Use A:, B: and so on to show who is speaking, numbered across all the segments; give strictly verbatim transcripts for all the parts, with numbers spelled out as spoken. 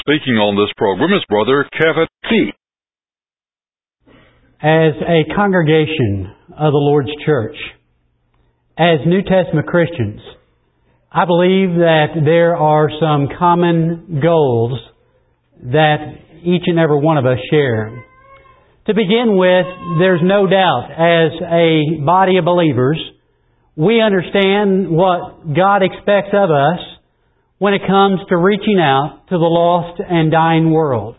A: speaking on this program is Brother Kevin T.
B: As a congregation of the Lord's Church, as New Testament Christians, I believe that there are some common goals that each and every one of us share. To begin with, there's no doubt, as a body of believers, we understand what God expects of us when it comes to reaching out to the lost and dying world.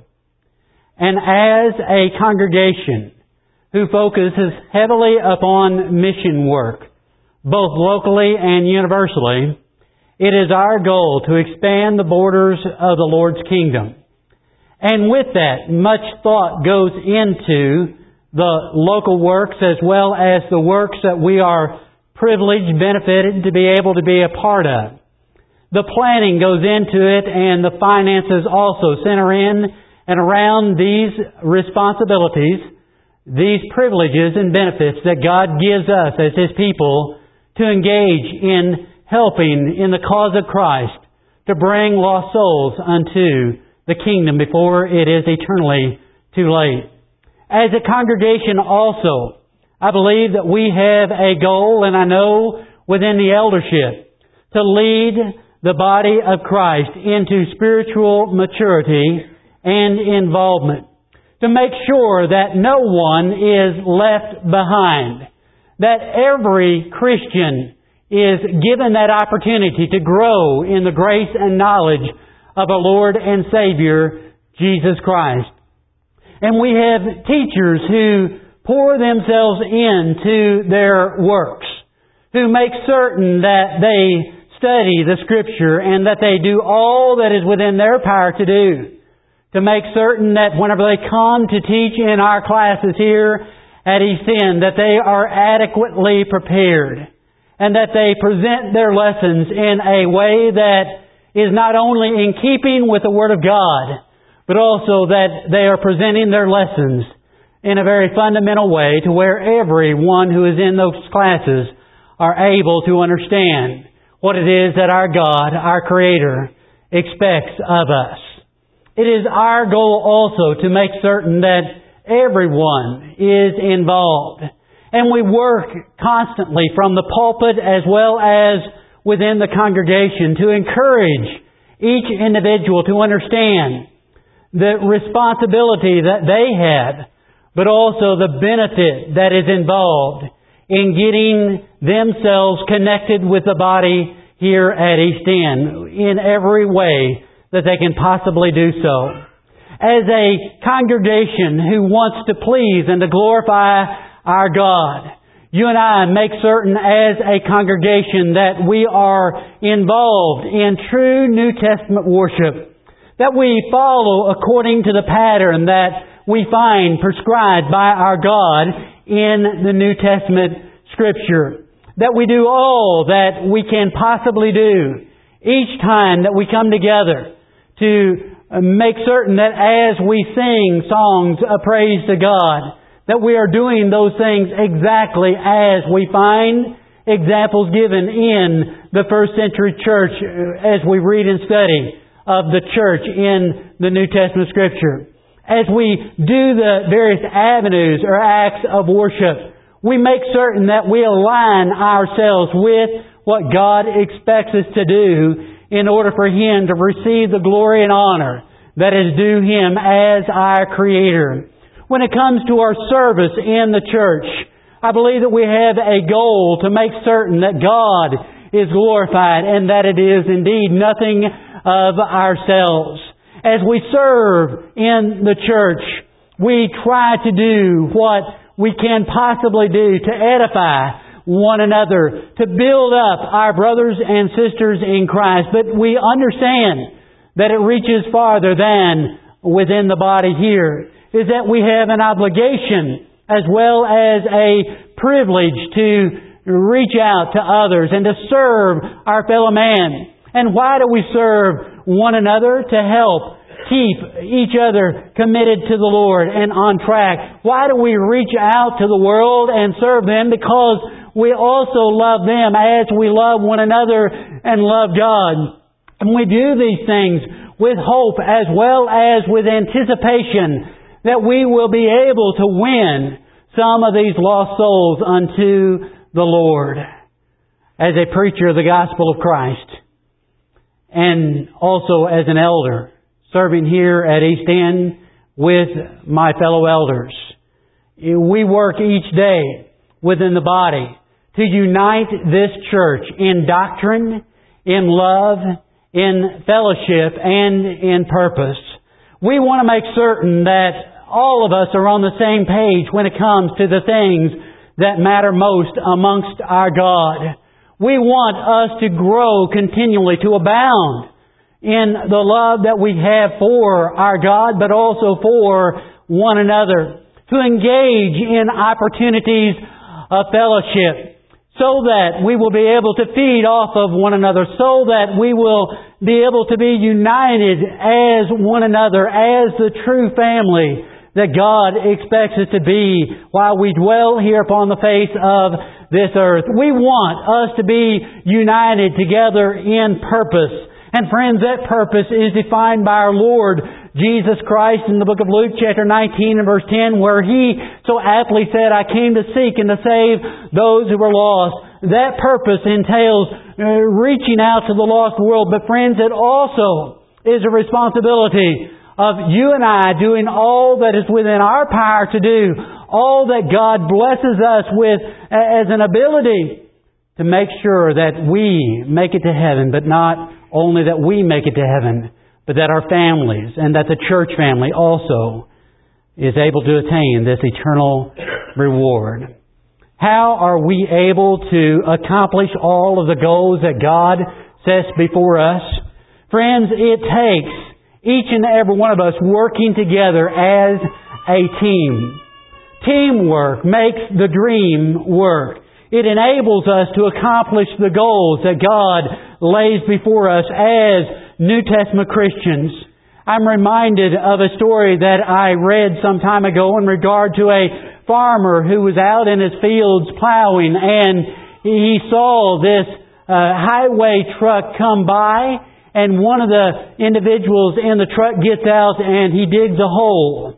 B: And as a congregation who focuses heavily upon mission work, both locally and universally, it is our goal to expand the borders of the Lord's kingdom. And with that, much thought goes into the local works as well as the works that we are privileged, benefited to be able to be a part of. The planning goes into it, and the finances also center in and around these responsibilities, these privileges and benefits that God gives us as His people to engage in helping in the cause of Christ to bring lost souls unto the kingdom before it is eternally too late. As a congregation also, I believe that we have a goal, and I know within the eldership, to lead the body of Christ into spiritual maturity and involvement. To make sure that no one is left behind. That every Christian is given that opportunity to grow in the grace and knowledge of our Lord and Savior, Jesus Christ. And we have teachers who pour themselves into their works, who make certain that they study the Scripture and that they do all that is within their power to do, to make certain that whenever they come to teach in our classes here at East End, that they are adequately prepared and that they present their lessons in a way that is not only in keeping with the Word of God, but also that they are presenting their lessons in a very fundamental way to where everyone who is in those classes are able to understand what it is that our God, our Creator, expects of us. It is our goal also to make certain that everyone is involved. And we work constantly from the pulpit as well as within the congregation to encourage each individual to understand the responsibility that they have, but also the benefit that is involved in getting themselves connected with the body here at East End in every way that they can possibly do so. As a congregation who wants to please and to glorify our God, you and I make certain as a congregation that we are involved in true New Testament worship, that we follow according to the pattern that we find prescribed by our God in the New Testament Scripture, that we do all that we can possibly do each time that we come together to make certain that as we sing songs of praise to God, that we are doing those things exactly as we find examples given in the first century church as we read and study of the church in the New Testament Scripture. As we do the various avenues or acts of worship, we make certain that we align ourselves with what God expects us to do in order for Him to receive the glory and honor that is due Him as our Creator. When it comes to our service in the church, I believe that we have a goal to make certain that God is glorified and that it is indeed nothing of ourselves. As we serve in the church, we try to do what we can possibly do to edify one another, to build up our brothers and sisters in Christ. But we understand that it reaches farther than within the body here, is that we have an obligation as well as a privilege to reach out to others and to serve our fellow man. And why do we serve one another? To help keep each other committed to the Lord and on track. Why do we reach out to the world and serve them? Because we also love them as we love one another and love God. And we do these things with hope as well as with anticipation that we will be able to win some of these lost souls unto the Lord. As a preacher of the gospel of Christ, and also as an elder, serving here at East End with my fellow elders, we work each day within the body to unite this church in doctrine, in love, in fellowship, and in purpose. We want to make certain that all of us are on the same page when it comes to the things that matter most amongst our God. We want us to grow continually, to abound in the love that we have for our God, but also for one another. To engage in opportunities of fellowship, so that we will be able to feed off of one another, so that we will be able to be united as one another, as the true family that God expects us to be while we dwell here upon the face of this earth. We want us to be united together in purpose. And friends, that purpose is defined by our Lord Jesus Christ in the book of Luke chapter nineteen and verse ten, where He so aptly said, I came to seek and to save those who were lost. That purpose entails uh, reaching out to the lost world. But friends, it also is a responsibility of you and I doing all that is within our power to do, all that God blesses us with as an ability to make sure that we make it to heaven, but not only that we make it to heaven, but that our families and that the church family also is able to attain this eternal reward. How are we able to accomplish all of the goals that God sets before us? Friends, it takes each and every one of us working together as a team. Teamwork makes the dream work. It enables us to accomplish the goals that God lays before us as New Testament Christians. I'm reminded of a story that I read some time ago in regard to a farmer who was out in his fields plowing, and he saw this uh, highway truck come by, and one of the individuals in the truck gets out and he digs a hole.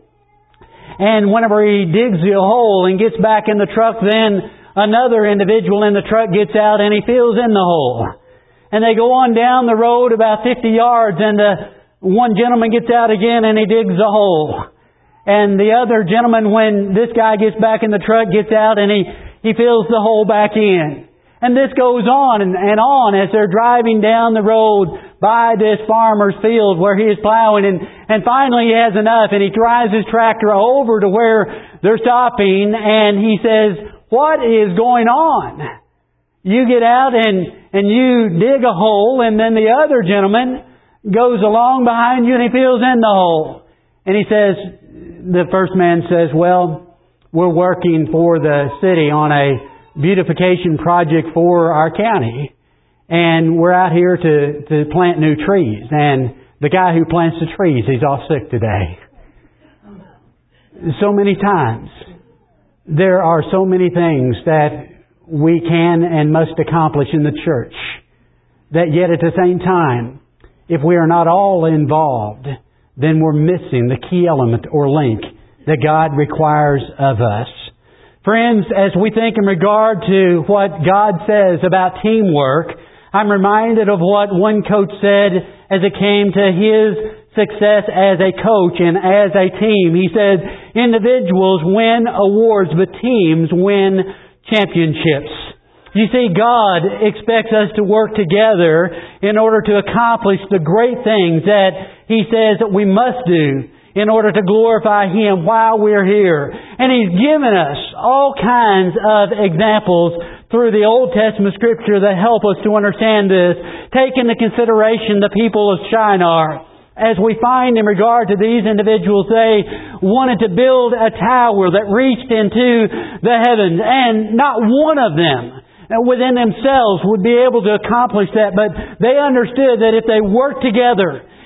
B: And whenever he digs the hole and gets back in the truck, then another individual in the truck gets out and he fills in the hole. And they go on down the road about fifty yards, and the one gentleman gets out again and he digs a hole. And the other gentleman, when this guy gets back in the truck, gets out and he, he fills the hole back in. And this goes on and, and on as they're driving down the road by this farmer's field where he is plowing. And, and finally he has enough, and he drives his tractor over to where they're stopping, and he says, "What is going on? You get out and, and you dig a hole, and then the other gentleman goes along behind you and he fills in the hole." And he says, the first man says, "Well, we're working for the city on a beautification project for our county, and we're out here to, to plant new trees. And the guy who plants the trees, he's off sick today." So many times, there are so many things that we can and must accomplish in the church, that yet at the same time, if we are not all involved, then we're missing the key element or link that God requires of us. Friends, as we think in regard to what God says about teamwork, I'm reminded of what one coach said as it came to his success as a coach and as a team. He said, individuals win awards, but teams win championships. You see, God expects us to work together in order to accomplish the great things that He says that we must do in order to glorify Him while we're here. And He's given us all kinds of examples through the Old Testament Scripture that help us to understand this. Take into consideration the people of Shinar. As we find in regard to these individuals, they wanted to build a tower that reached into the heavens, and not one of them within themselves would be able to accomplish that. But they understood that if they worked together,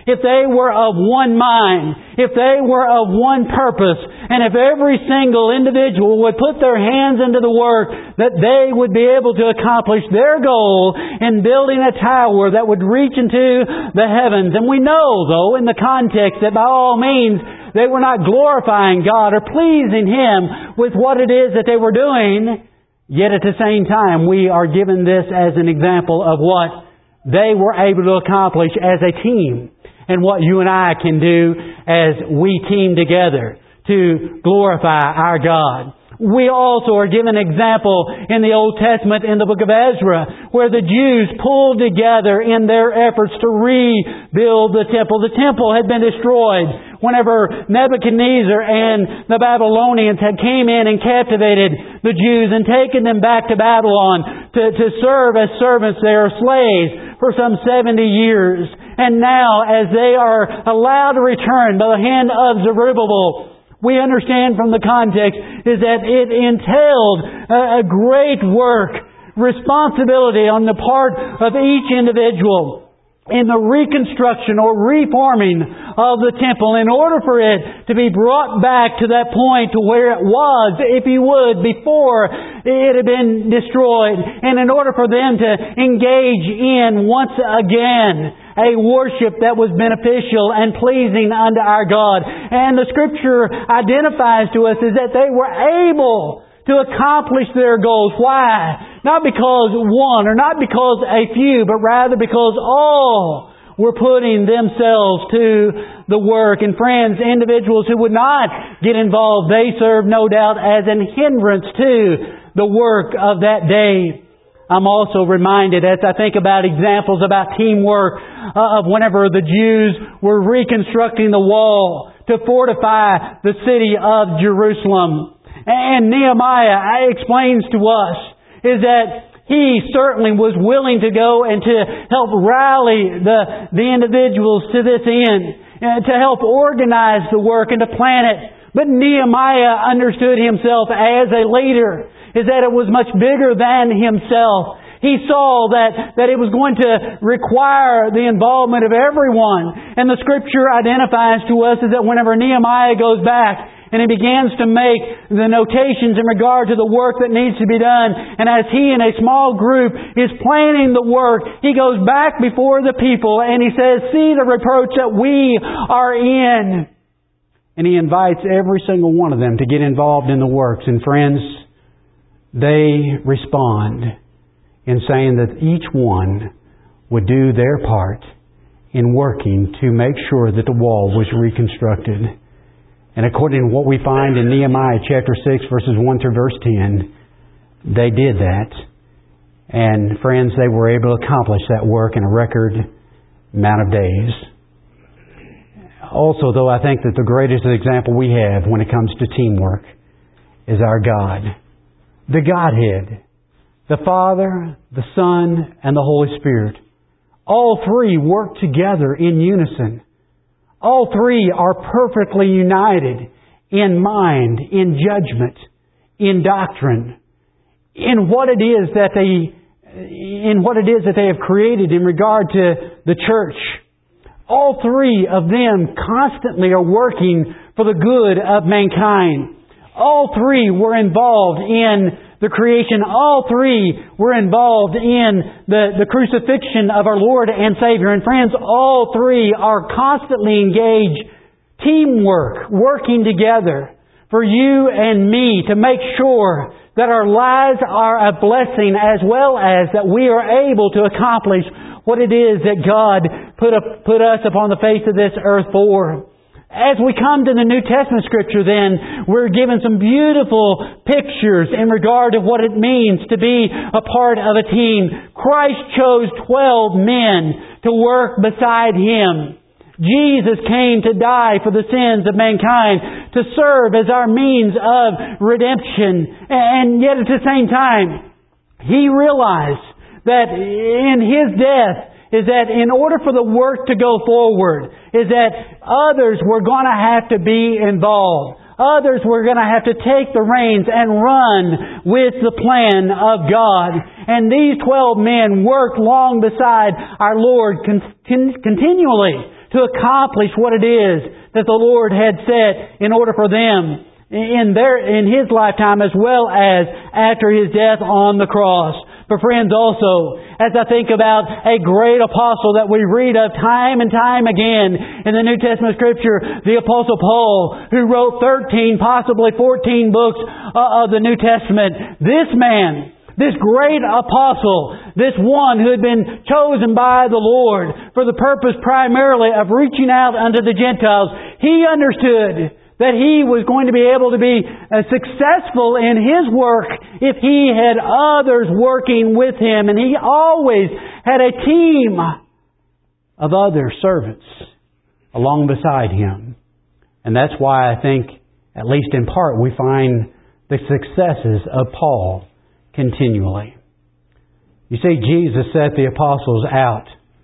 B: if they were of one mind, if they were of one purpose, and if every single individual would put their hands into the work, that they would be able to accomplish their goal in building a tower that would reach into the heavens. And we know, though, in the context that by all means, they were not glorifying God or pleasing Him with what it is that they were doing. Yet at the same time, we are given this as an example of what they were able to accomplish as a team, and what you and I can do as we team together to glorify our God. We also are given an example in the Old Testament in the book of Ezra, where the Jews pulled together in their efforts to rebuild the temple. The temple had been destroyed whenever Nebuchadnezzar and the Babylonians had came in and captivated the Jews and taken them back to Babylon to, to serve as servants there, slaves, for some seventy years. And now, as they are allowed to return by the hand of Zerubbabel, we understand from the context is that it entailed a, a great work, responsibility on the part of each individual in the reconstruction or reforming of the temple in order for it to be brought back to that point to where it was, if you would, before it had been destroyed, and in order for them to engage in once again a worship that was beneficial and pleasing unto our God. And the Scripture identifies to us is that they were able to accomplish their goals. Why? Not because one or not because a few, but rather because all were putting themselves to the work. And friends, individuals who would not get involved, they served no doubt as an hindrance to the work of that day. I'm also reminded as I think about examples about teamwork uh, of whenever the Jews were reconstructing the wall to fortify the city of Jerusalem. And Nehemiah explains to us is that he certainly was willing to go and to help rally the, the individuals to this end, and to help organize the work and to plan it. But Nehemiah understood himself as a leader, is that it was much bigger than himself. He saw that, that it was going to require the involvement of everyone. And the Scripture identifies to us is that whenever Nehemiah goes back and he begins to make the notations in regard to the work that needs to be done, and as he in a small group is planning the work, he goes back before the people and he says, "See the reproach that we are in." And he invites every single one of them to get involved in the works. And friends, they respond in saying that each one would do their part in working to make sure that the wall was reconstructed. And according to what we find in Nehemiah chapter six, verses one through verse ten, they did that. And friends, they were able to accomplish that work in a record amount of days. Also, though, I think that the greatest example we have when it comes to teamwork is our God. The Godhead. The Father, the Son, and the Holy Spirit. All three work together in unison. All three are perfectly united in mind, in judgment, in doctrine, in what it is that they, in what it is that they have created in regard to the church. All three of them constantly are working for the good of mankind. All three were involved in the creation. All three were involved in the, the crucifixion of our Lord and Savior. And friends, all three are constantly engaged, teamwork, working together for you and me to make sure that our lives are a blessing as well as that we are able to accomplish what it is that God put, up, put us upon the face of this earth for. As we come to the New Testament Scripture then, we're given some beautiful pictures in regard to what it means to be a part of a team. Christ chose twelve men to work beside Him. Jesus came to die for the sins of mankind, to serve as our means of redemption. And yet at the same time, He realized that in His death, is that in order for the work to go forward, is that others were going to have to be involved. Others were going to have to take the reins and run with the plan of God. And these twelve men worked long beside our Lord con- continually to accomplish what it is that the Lord had set in order for them in their in His lifetime as well as after His death on the cross. But friends, also, as I think about a great apostle that we read of time and time again in the New Testament Scripture, the Apostle Paul, who wrote thirteen, possibly fourteen books of the New Testament. This man, this great apostle, this one who had been chosen by the Lord for the purpose primarily of reaching out unto the Gentiles, he understood that he was going to be able to be successful in his work if he had others working with him. And he always had a team of other servants along beside him. And that's why I think, at least in part, we find the successes of Paul continually. You see, Jesus set the apostles out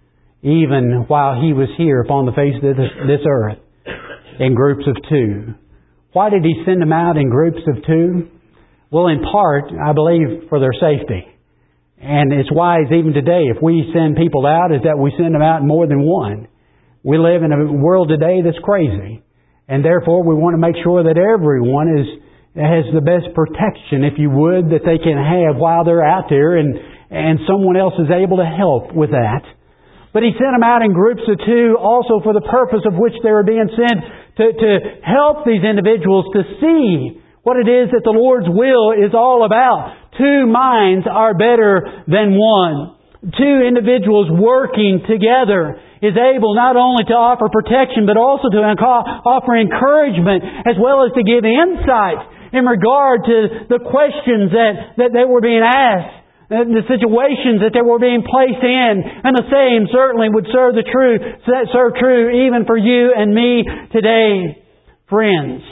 B: even while He was here upon the face of this, this earth, in groups of two. Why did He send them out in groups of two? Well, in part, I believe, for their safety. And it's wise even today, if we send people out, is that we send them out in more than one. We live in a world today that's crazy. And therefore, we want to make sure that everyone is has the best protection, if you would, that they can have while they're out there, and, and someone else is able to help with that. But He sent them out in groups of two also for the purpose of which they were being sent, to, to help these individuals to see what it is that the Lord's will is all about. Two minds are better than one. Two individuals working together is able not only to offer protection, but also to offer encouragement, as well as to give insight in regard to the questions that, that they were being asked, the situations that they were being placed in. And the same certainly would serve the true, serve true even for you and me today. Friends,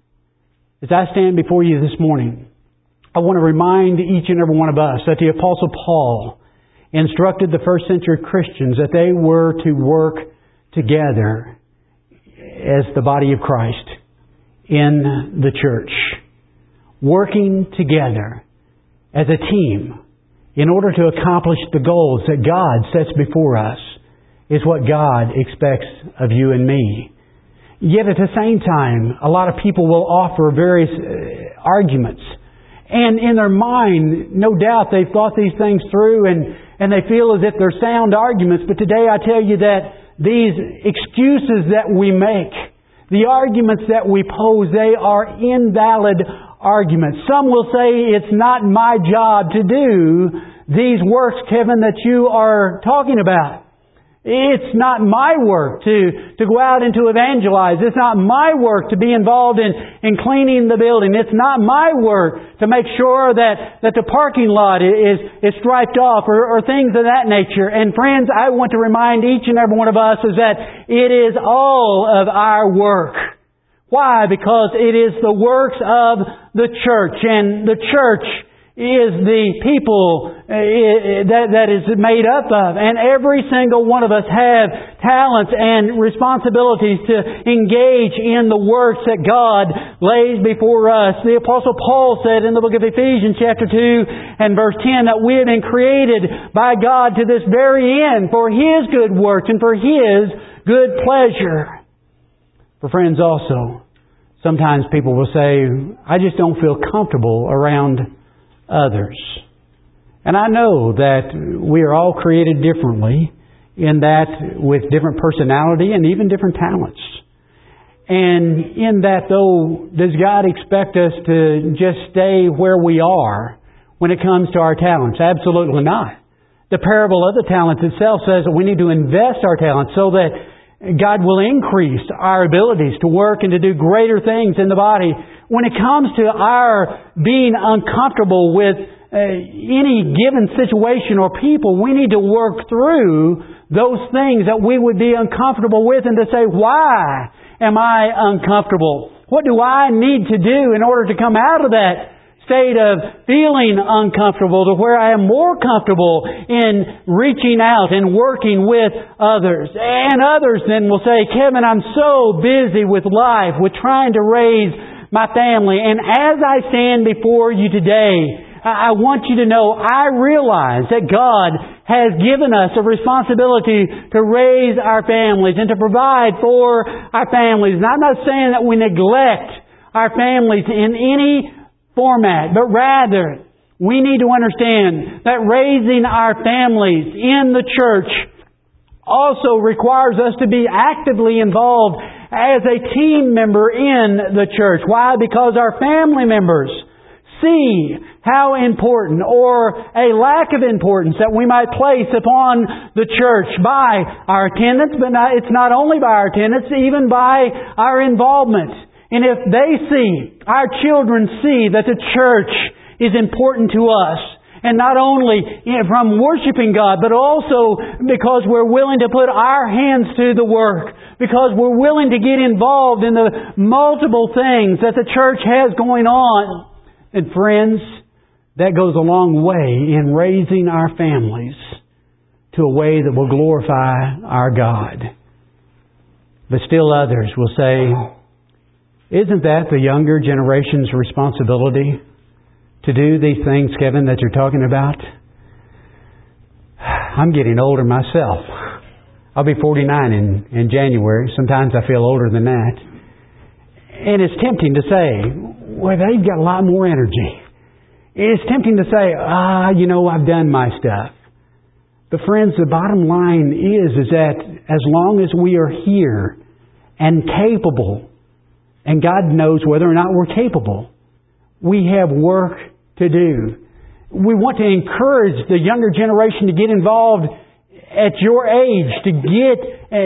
B: as I stand before you this morning, I want to remind each and every one of us that the Apostle Paul instructed the first century Christians that they were to work together as the body of Christ in the church. Working together as a team in order to accomplish the goals that God sets before us is what God expects of you and me. Yet at the same time, a lot of people will offer various uh, arguments. And in their mind, no doubt they've thought these things through and, and they feel as if they're sound arguments. But today I tell you that these excuses that we make, the arguments that we pose, they are invalid arguments. Some will say, it's not my job to do these works, Kevin, that you are talking about. It's not my work to, to go out and to evangelize. It's not my work to be involved in, in cleaning the building. It's not my work to make sure that, that the parking lot is, is striped off or, or things of that nature. And friends, I want to remind each and every one of us is that it is all of our work. Why? Because it is the works of the church. And the church is the people that, that is made up of. And every single one of us have talents and responsibilities to engage in the works that God lays before us. The Apostle Paul said in the book of Ephesians chapter two and verse ten that we have been created by God to this very end for His good works and for His good pleasure. For friends also, sometimes people will say, I just don't feel comfortable around others. And I know that we are all created differently in that with different personality and even different talents. And in that though, does God expect us to just stay where we are when it comes to our talents? Absolutely not. The parable of the talents itself says that we need to invest our talents so that God will increase our abilities to work and to do greater things in the body. When it comes to our being uncomfortable with uh, any given situation or people, we need to work through those things that we would be uncomfortable with and to say, why am I uncomfortable? What do I need to do in order to come out of that state of feeling uncomfortable to where I am more comfortable in reaching out and working with others? And others then will say, Kevin, I'm so busy with life, with trying to raise my family. And as I stand before you today, I want you to know I realize that God has given us a responsibility to raise our families and to provide for our families. And I'm not saying that we neglect our families in any format, but rather we need to understand that raising our families in the church also requires us to be actively involved as a team member in the church. Why? Because our family members see how important or a lack of importance that we might place upon the church by our attendance, but not, it's not only by our attendance, even by our involvement. And if they see, our children see that the church is important to us, and not only from worshiping God, but also because we're willing to put our hands to the work, because we're willing to get involved in the multiple things that the church has going on. And friends, that goes a long way in raising our families to a way that will glorify our God. But still others will say, isn't that the younger generation's responsibility to do these things, Kevin, that you're talking about? I'm getting older myself. I'll be forty-nine in, in January. Sometimes I feel older than that. And it's tempting to say, well, they've got a lot more energy. It's tempting to say, ah, you know, I've done my stuff. But friends, the bottom line is, is that as long as we are here and capable, and God knows whether or not we're capable, we have work to do. We want to encourage the younger generation to get involved at your age, to get uh,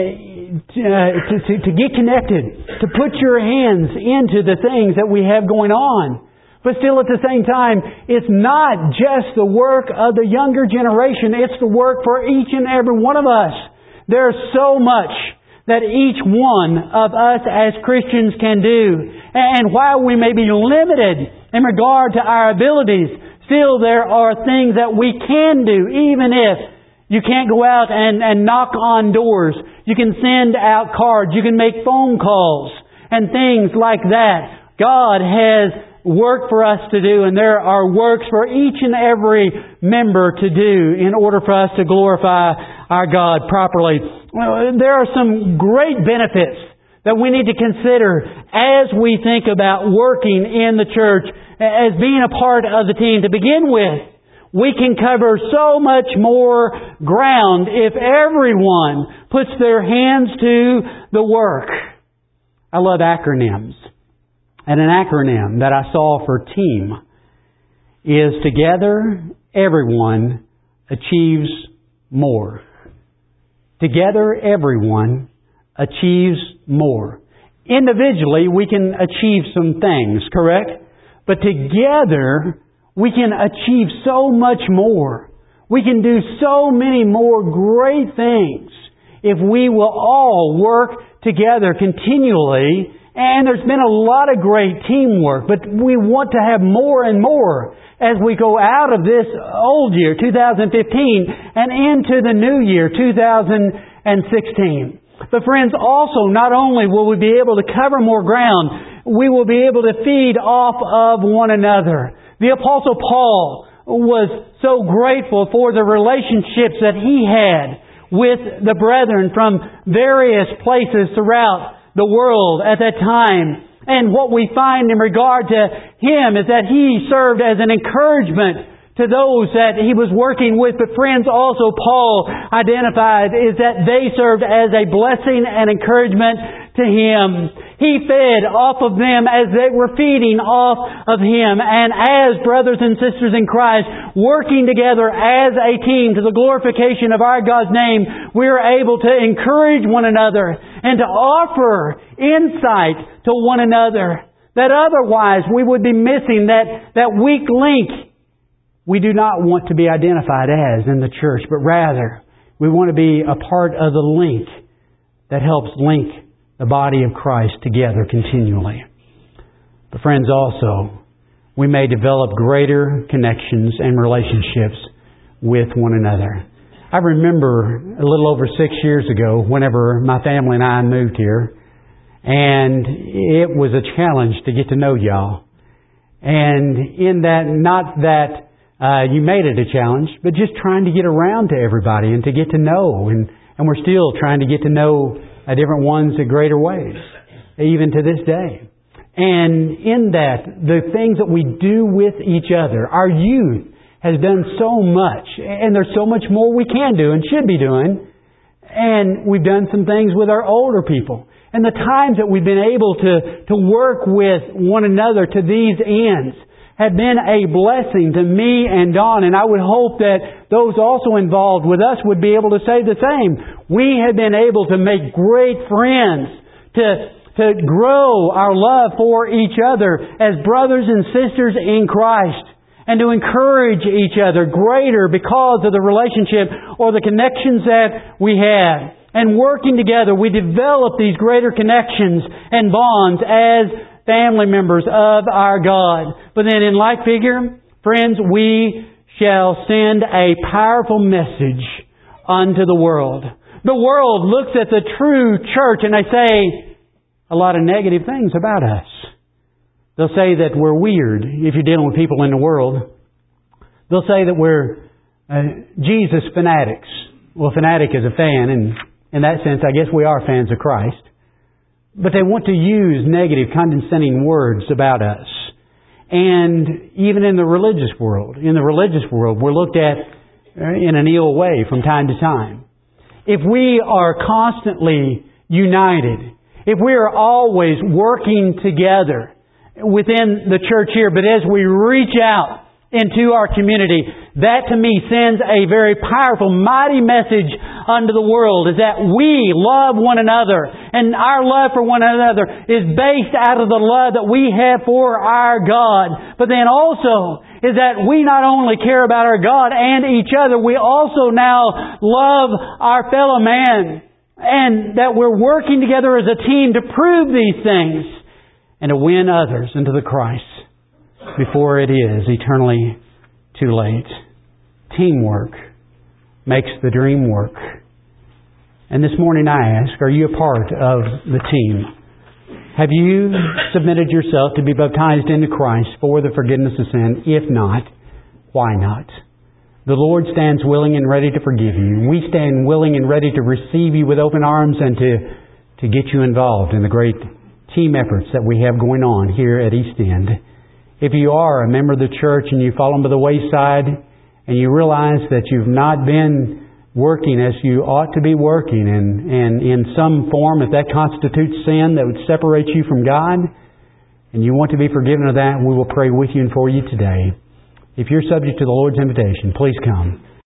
B: to, to, to get connected, to put your hands into the things that we have going on. But still at the same time, it's not just the work of the younger generation, it's the work for each and every one of us. There's so much that each one of us as Christians can do. And while we may be limited in regard to our abilities, still there are things that we can do, even if you can't go out and, and knock on doors. You can send out cards. You can make phone calls and things like that. God has work for us to do, and there are works for each and every member to do in order for us to glorify our God properly. There are some great benefits that we need to consider as we think about working in the church as being a part of the team. To begin with, we can cover so much more ground if everyone puts their hands to the work. I love acronyms. And an acronym that I saw for TEAM is Together Everyone Achieves More. Together everyone achieves more. Individually, we can achieve some things, correct? But together, we can achieve so much more. We can do so many more great things if we will all work together continually. And there's been a lot of great teamwork, but we want to have more and more as we go out of this old year, two thousand fifteen, and into the new year, two thousand sixteen. But friends, also, not only will we be able to cover more ground, we will be able to feed off of one another. The Apostle Paul was so grateful for the relationships that he had with the brethren from various places throughout the world at that time. And what we find in regard to him is that he served as an encouragement to those that he was working with. But friends, also Paul identified is that they served as a blessing and encouragement to him. He fed off of them as they were feeding off of him. And as brothers and sisters in Christ, working together as a team to the glorification of our God's name, we are able to encourage one another and to offer insight to one another that otherwise we would be missing, that, that weak link we do not want to be identified as in the church, but rather we want to be a part of the link that helps link the body of Christ together continually. But friends, also, we may develop greater connections and relationships with one another. I remember a little over six years ago, whenever my family and I moved here, and it was a challenge to get to know y'all. And in that, not that Uh, you made it a challenge, but just trying to get around to everybody and to get to know. And, and we're still trying to get to know uh, different ones in greater ways, even to this day. And in that, the things that we do with each other, our youth has done so much, and there's so much more we can do and should be doing. And we've done some things with our older people. And the times that we've been able to, to work with one another to these ends have been a blessing to me and Don. And I would hope that those also involved with us would be able to say the same. We have been able to make great friends, to to grow our love for each other as brothers and sisters in Christ, and to encourage each other greater because of the relationship or the connections that we have. And working together, we develop these greater connections and bonds as family members of our God. But then in like figure, friends, we shall send a powerful message unto the world. The world looks at the true church and they say a lot of negative things about us. They'll say that we're weird if you're dealing with people in the world. They'll say that we're uh, Jesus fanatics. Well, fanatic is a fan, and in that sense, I guess we are fans of Christ. But they want to use negative, condescending words about us. And even in the religious world, in the religious world, we're looked at in an ill way from time to time. If we are constantly united, if we are always working together within the church here, but as we reach out into our community, that to me sends a very powerful, mighty message unto the world, is that we love one another. And our love for one another is based out of the love that we have for our God. But then also is that we not only care about our God and each other, we also now love our fellow man. And that we're working together as a team to prove these things and to win others into the Christ before it is eternally too late. Teamwork makes the dream work. And this morning I ask, are you a part of the team? Have you submitted yourself to be baptized into Christ for the forgiveness of sin? If not, why not? The Lord stands willing and ready to forgive you. We stand willing and ready to receive you with open arms and to, to get you involved in the great team efforts that we have going on here at East End. If you are a member of the church and you've fallen by the wayside and you realize that you've not been working as you ought to be working, and, and in some form, if that constitutes sin that would separate you from God, and you want to be forgiven of that, we will pray with you and for you today. If you're subject to the Lord's invitation, please come.